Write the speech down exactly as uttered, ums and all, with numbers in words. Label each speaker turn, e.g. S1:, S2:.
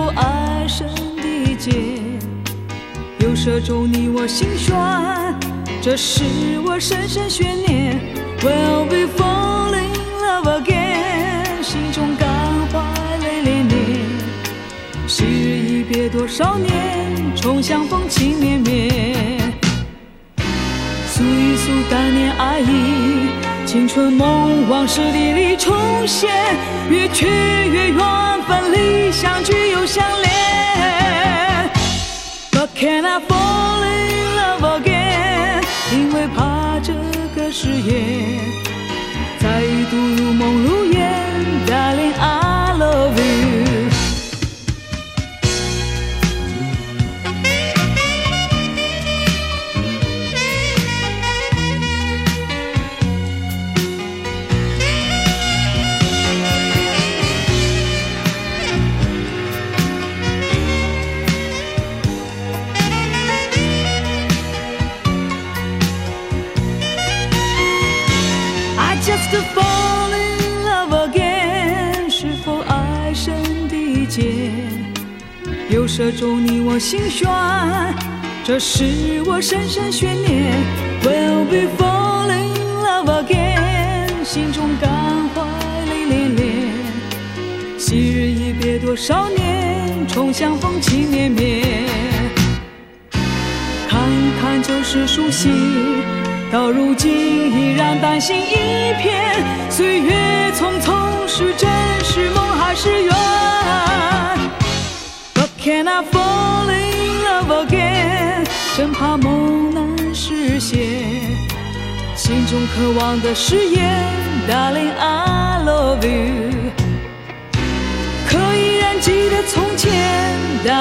S1: 爱神的结，又射中你我心弦，这是我深深悬念。Will be falling in love again， 心中感怀泪涟涟。昔日一别多少年，重相逢情绵绵。诉一诉当年爱意，青春梦往事历历重现，越缺越缘分里相聚又相恋。But can I fall in love again？ 因为怕这个誓言再度如梦如魇。 Darling I love you。 Just to fall in love again， 是否爱神的结，又射中你我心弦，这是我深深悬念。Will be falling in love again， 心中感怀泪涟涟。昔日一别多少年，重相逢情绵绵。看一看旧时书信，到如今依然担心一片，岁月匆匆，是真是梦还是缘 ？But can I fall in love again？ 真怕梦难实现，心中渴望的誓言 ，Darling I love you。可依然记得从前。